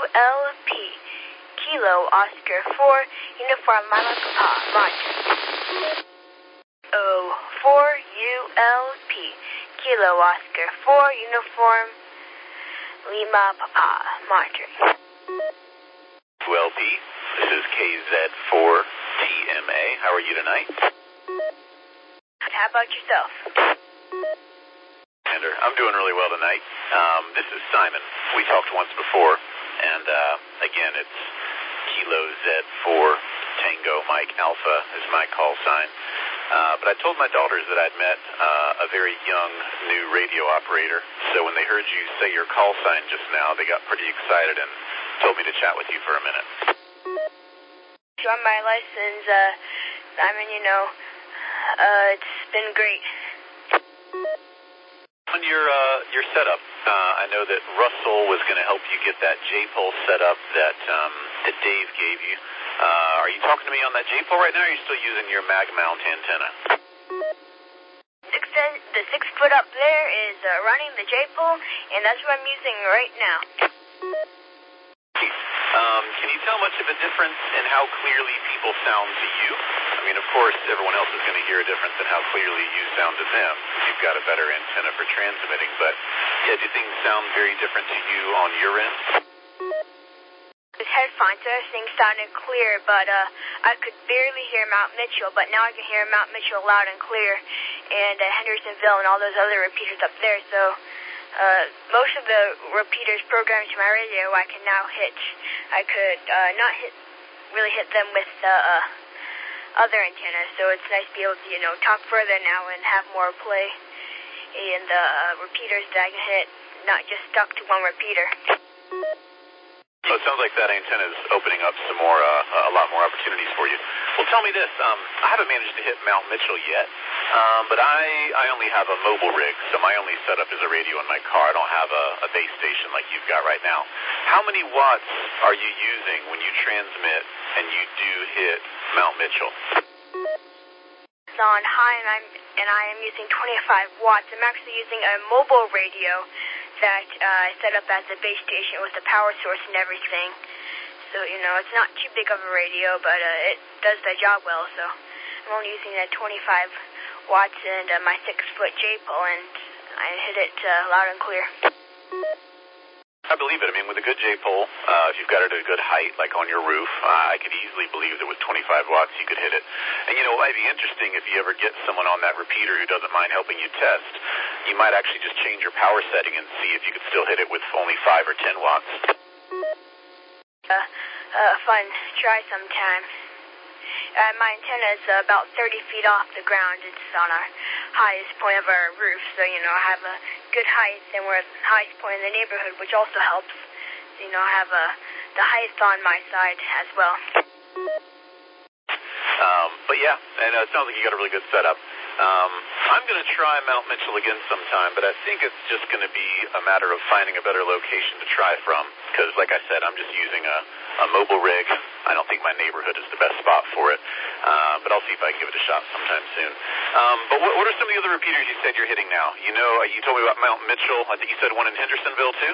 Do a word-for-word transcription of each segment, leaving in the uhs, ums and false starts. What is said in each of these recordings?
L P, Kilo Oscar four, Uniform Lima Papa, Martin. O four U L P, Kilo Oscar four, Uniform Lima Papa, Martin. U L P, this is K Z four T M A. How are you tonight? How about yourself? Commander, I'm doing really well tonight. Um, this is Simon. We talked once before, and uh, again, it's Kilo Z four Tango Mike Alpha is my call sign. Uh, but I told my daughters that I'd met uh, a very young new radio operator, so when they heard you say your call sign just now, they got pretty excited and told me to chat with you for a minute. On my license, uh, Simon, you know, uh, it's been great. On your uh, your setup, uh, I know that Russell was going to help you get that J-pole set up that um, that Dave gave you. Uh, are you talking to me on that J-pole right now, or are you still using your mag mount antenna? Six, the six foot up there is uh, running the J-pole, and that's what I'm using right now. Um, can you tell much of a difference in how clearly people sound to you? I mean, of course, everyone else is going to hear a difference in how clearly you sound to them. You've got a better antenna for transmitting, but yeah, do things sound very different to you on your end? With headphones, everything sounded clear, but uh, I could barely hear Mount Mitchell, but now I can hear Mount Mitchell loud and clear, and uh, Hendersonville and all those other repeaters up there, so uh, most of the repeaters programmed to my radio I can now hit. I could uh, not hit, really hit them with uh, uh, other antennas, so it's nice to be able to, you know, talk further now and have more play, and the uh, repeaters that I can hit, not just stuck to one repeater. So it sounds like that antenna is opening up some more, uh, a lot more opportunities for you. Well, tell me this. Um, I haven't managed to hit Mount Mitchell yet, um, but I, I only have a mobile rig, so my only setup is a radio in my car. I don't have a, a base station like you've got right now. How many watts are you using when you transmit and you do hit Mount Mitchell? It's on high, and I'm and I am using twenty-five watts. I'm actually using a mobile radio that uh, I set up as a base station with a power source and everything. So, you know, it's not too big of a radio, but uh, it does the job well. So I'm only using that twenty-five watts and uh, my six foot J-pole, and I hit it uh, loud and clear. I believe it. I mean, with a good J-pole, uh, if you've got it at a good height, like on your roof, uh, I could easily believe that with twenty-five watts you could hit it. And, you know, it might be interesting if you ever get someone on that repeater who doesn't mind helping you test. You might actually just change your power setting and see if you could still hit it with only five or ten watts. Uh, uh, fun. Try sometime. Uh, my antenna is uh, about thirty feet off the ground. It's on our highest point of our roof, so, you know, I have a good height, and we're at the highest point in the neighborhood, which also helps. So, you know, I have uh, the highest on my side as well. Um, but yeah, and uh, it sounds like you got a really good setup. Um, I'm going to try Mount Mitchell again sometime, but I think it's just going to be a matter of finding a better location to try from, because like I said, I'm just using a, a mobile rig. I don't think my neighborhood is the best spot for it, uh, but I'll see if I can give it a shot sometime soon. Um, but what, what are some of the other repeaters you said you're hitting now? You know, you told me about Mount Mitchell. I think you said one in Hendersonville, too?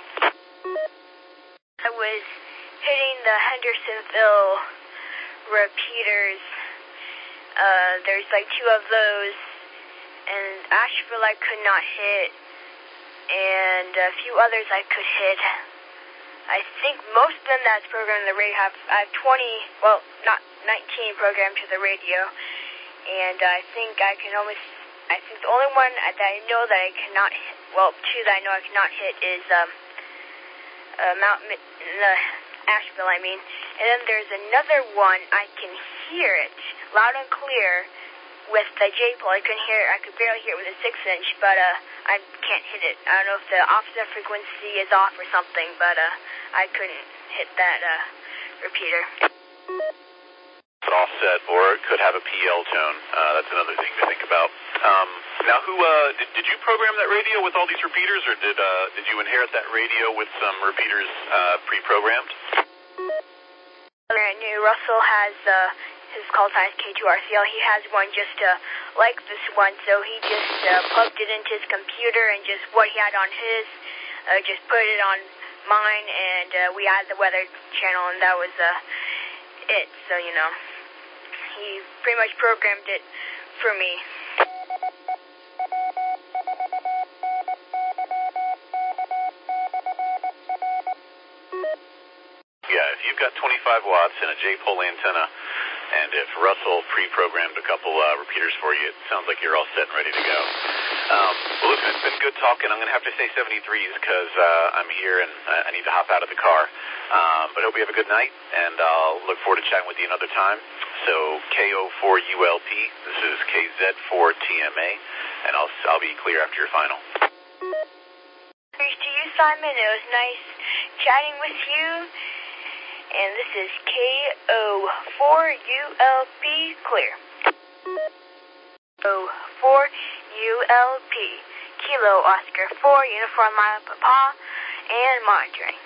I was hitting the Hendersonville repeaters. Uh, there's like two of those, and Asheville I could not hit, and a few others I could hit. I think most of them that's programmed to the radio have, I have twenty, well, not nineteen programmed to the radio, and I think I can almost, I think the only one that I know that I cannot hit, well, two that I know I cannot hit is um, uh, Mount, uh, Asheville, I mean, and then there's another one I can hear it loud and clear with the J-pole. I couldn't hear it. I could barely hear it with a six inch, but uh, I can't hit it. I don't know if the offset frequency is off or something, but uh, I couldn't hit that uh, repeater. Offset, or it could have a P L tone. Uh, that's another thing to think about. Um, now, who uh, did, did you program that radio with all these repeaters, or did uh, did you inherit that radio with some repeaters uh, pre-programmed? I knew Russell has uh, his call sign is K two R C L. He has one just uh, like this one, so he just uh, plugged it into his computer and just what he had on his, uh, just put it on mine, and uh, we added the Weather Channel, and that was uh, it. So, you know, he pretty much programmed it for me. Yeah, if you've got twenty-five watts and a J-pole antenna, and if Russell pre-programmed a couple uh, repeaters for you, it sounds like you're all set and ready to go. Um, well, listen, it's been good talking. I'm going to have to say seventy-threes because uh, I'm here and I need to hop out of the car. Um, but I hope you have a good night, and I'll look forward to chatting with you another time. So K O four U L P, this is K Z four T M A, and I'll, I'll be clear after your final. Thanks to you, Simon. It was nice chatting with you. And this is K O four U L P, clear. K O four U L P, Kilo Oscar four, Uniform Lima Papa, and monitoring.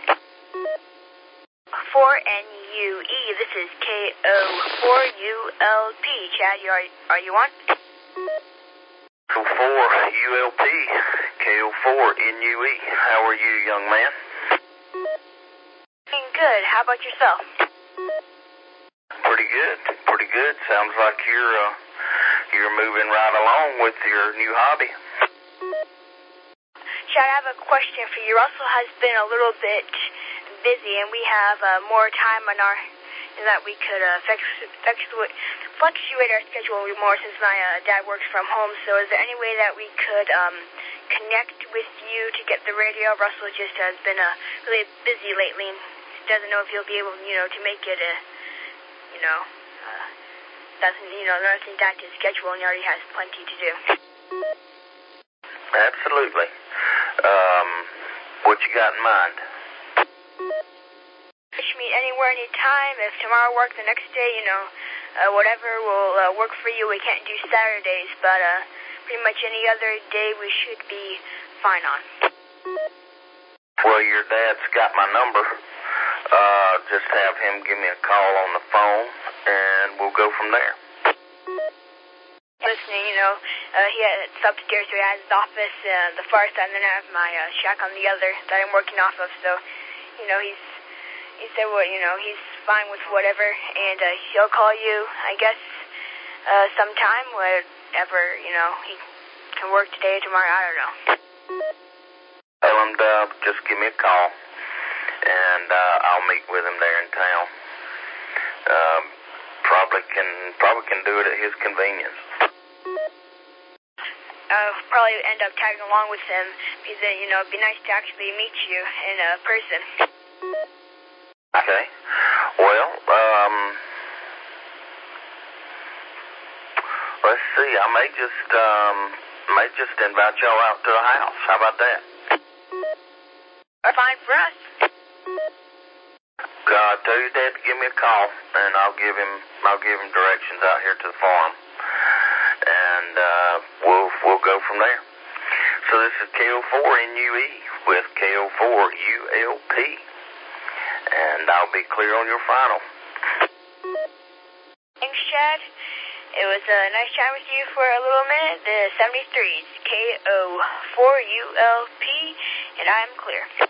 four N U E, this is K O four U L P. Chad, you are, are you on? K O four U L P, K O four N U E. How are you, young man? Doing good. How about yourself? Pretty good. Pretty good. Sounds like you're uh, you're moving right along with your new hobby. Chad, I have a question for you. Russell has been a little bit busy, and we have uh, more time on our that we could uh, fluctuate, fluctuate our schedule more since my uh, dad works from home. So, is there any way that we could um, connect with you to get the radio? Russell just has been uh, really busy lately. Doesn't know if he'll be able, you know, to make it, uh, you know, uh, doesn't, you know, nothing down to his schedule, and he already has plenty to do. Absolutely. Um, what you got in mind? Reach me anywhere, anytime. If tomorrow works, the next day, you know, uh, whatever will uh, work for you. We can't do Saturdays, but uh, pretty much any other day we should be fine on. Well, your dad's got my number. Uh, just have him give me a call on the phone, and we'll go from there. Listening, you know, uh, he has, it's upstairs, so he has his office, uh, the far side, and then I have my uh, shack on the other that I'm working off of, so, you know, he's, he said, well, you know, he's fine with whatever, and uh, he'll call you, I guess, uh, sometime, whatever, you know, he can work today or tomorrow, I don't know. Tell him to uh, just give me a call, and uh, I'll meet with him there in town. Um, probably can probably can do it at his convenience. I'll probably end up tagging along with him because, uh, you know, it'd be nice to actually meet you in uh, person. Okay. Well, um, let's see. I may just um may just invite y'all out to the house. How about that? Fine for us. Uh, tell your dad to give me a call, and I'll give him I'll give him directions out here to the farm, and uh, we'll we'll go from there. So this is K O four N U E with K O four U L P, and I'll be clear on your final. Thanks, Chad. It was uh, nice chatting with you for a little minute. The seventy-threes, K O four U L P, and I'm clear.